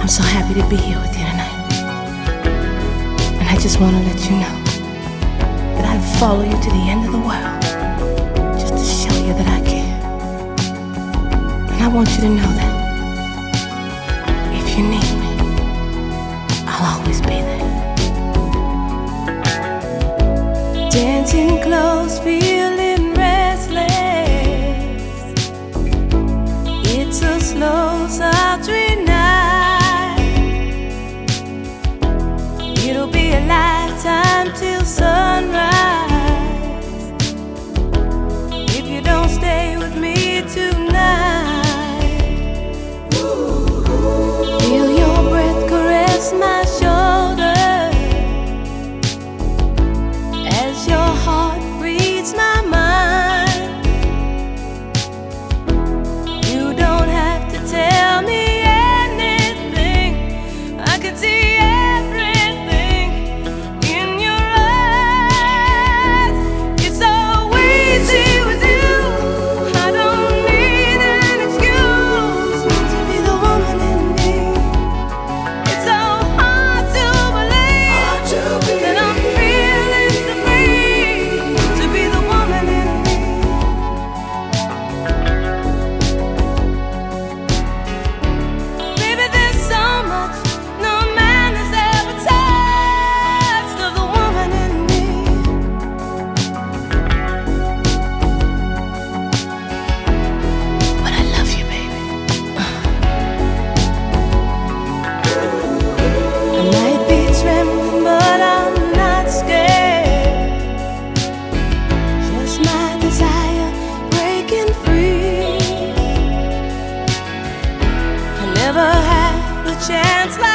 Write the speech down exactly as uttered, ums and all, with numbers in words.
I'm so happy to be here with you tonight. And I just want to let you know that I'd follow you to the end of the world just to show you that I care. And I want you to know that if you need me, I'll always be there. Dancing close, feeling restless. It's a slow, sultry night. It'll be a lifetime till sunrise if you don't stay with me tonight. Feel your breath caress my shoulder as your heart reads my mind. You don't have to tell me anything. I can see everything in your eyes. It's so easy with you. I don't need an excuse to be the woman in me. It's so hard to believe that I'm feeling so free to be the woman in me. Baby, there's so much no man has ever touched of the woman in me. But I love you, baby. I might be trembling, but I'm not scared. Just my desire breaking free. I never had a chance like